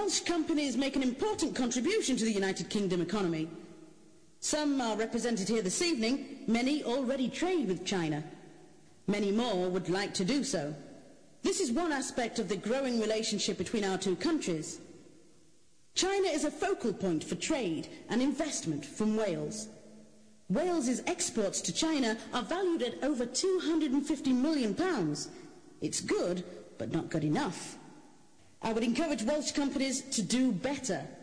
Welsh companies make an important contribution to the United Kingdom economy. Some are represented here this evening. Many already trade with China. Many more would like to do so. This is one aspect of the growing relationship between our two countries. China is a focal point for trade and investment from Wales. Wales's exports to China are valued at over £250 million. It's good, but not good enough. I would encourage Welsh companies to do better.